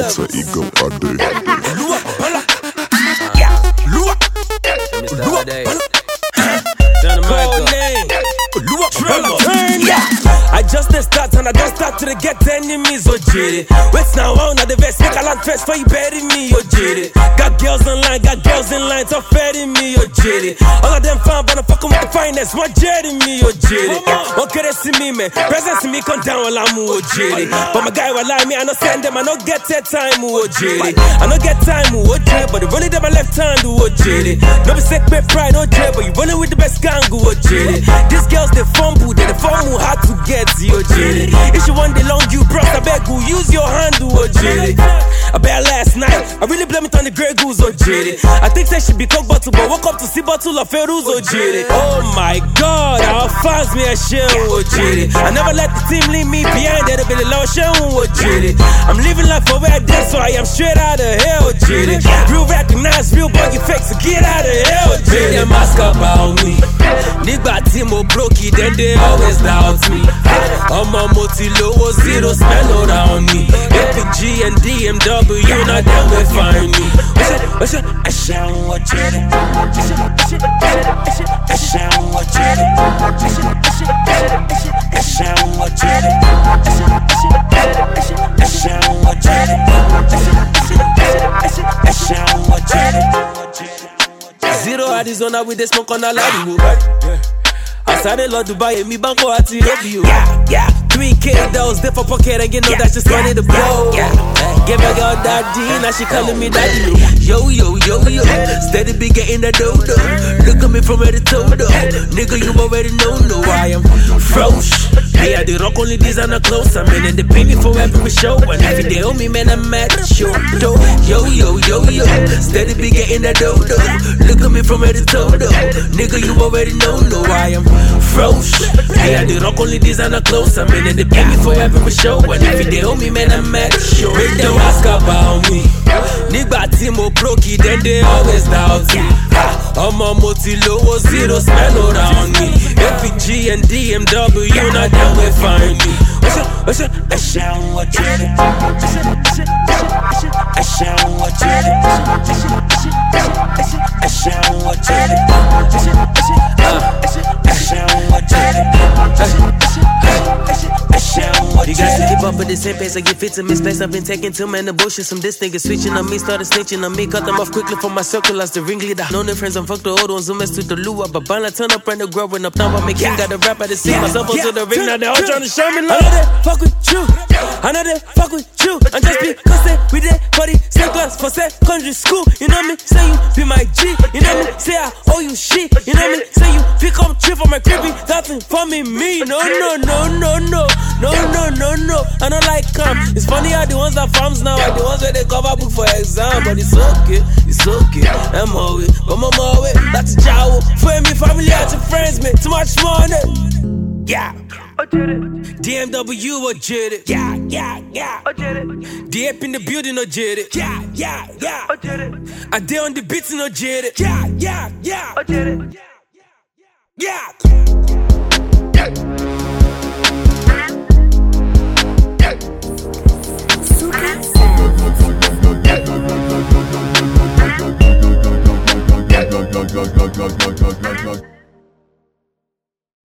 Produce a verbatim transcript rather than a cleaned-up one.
alter ego Ade. Lua, bala. Yeah, Lua. Lua, bala. Code name. Lua, bala. Yeah. I just the start and I don't start to get enemies, oh jitty. Wait now, on the vest, make a land first for you bury me, oh jitty. Got girls online, got girls in line, to ferry me, oh jitty. All of them fine, but I'm fucking with the finest, one jetty me, oh jitty. One can they see me, man? Presence me come down while I'm oh jitty. But my guy will lie me, I don't send them, I don't get that time, oh jitty. I don't get time, oh jitty, but they running them my left hand, oh jitty. No be sick, bad pride, oh jitty, but you running with the best gang, oh jitty. These girls, they fumble, they fumble hard to get. Oh jitty. If you want the long you brought, I beg you use your handle, oh jitty. I bet last night, I really blame it on the Grey Goose, oh jitty. I think that should be coke bottle, but woke up to see bottle of Ferus, oh jitty. Oh my God, how fast me a shell, oh jitty. I never let the team leave me behind, that'll be the low show, oh jitty. I'm living life for where I did, so I am straight out of hell, oh jitty. Real recognize, real buggy fake, so get out of hell, oh jitty. They mask about me. Nigga team oh broke it, then they always doubt me. I'm a multi-low, zero spend around me. A P G and D M W, not them will find me. What's it? I shall watch it. I shall watch it. I shall watch it. I shall watch it. I shall watch it. Zero Arizona with the smoke on a lot. I started Lord Dubai and me banko at the radio. Yeah, yeah. three K those there for pocket and you know yeah, that's just money to blow. Yeah, yeah. Give my girl daddy, now she calling me daddy. Yo, yo, yo, yo. Steady be getting that dodo. Look at me from head to toe, though. Nigga, you already know, no, I am frosh. Me, I the rock only designer clothes. I'm in the baby for every show. And if they owe me, man, I'm mad. Sure, though. Yo, yo, yo, yo. Steady be getting that dodo. Look at me from head to toe, though. Nigga, you already know, no, I am frosh. Me, I the rock only designer clothes. I'm in the baby for every show. And if they owe me, man, I'm mad. Sure, make them ask about me. Nigga, team oh broke it, then they always doubt me. I'm a multi-low, zero spend around me. A P G and D M W, not them will find me. What's it? What's it? I shall watch it. I shall watch it. I shall watch it. I shall watch it. I shall watch it. You guys to keep up at the same pace, I get fit to misplace. I've been taking too many bullshit. Some this nigga switching on me, started snitching on me. Cut them off quickly from my circle as the ringleader. Known their friends and fuck the old ones who mess to the lure. But Bana turn up and they growing up. Now I make king, got the rap at the scene. Myself onto the ring, now they all trying to show me love. I know they fuck with you, I know they fuck with you. And just because they with it, buddy, same class for secondary school. You know me, say you be my G. You know me, say I owe you shit. You know me, say you pick up trip for my creepy. Nothing for me, me. No, no, no, no, no. No, no, no, no. I don't like calm. It's funny how the ones that farms now are the ones where they cover book for exam. But it's okay, it's okay. I'm always, but I'm always. That's a job. For me, family, and friends, man. Too much money. Yeah. D M W, or did it? Yeah, yeah, yeah. D up in the building, or did it? Yeah, yeah, yeah. I did on the beats, or did it? Yeah, yeah, yeah. Yeah.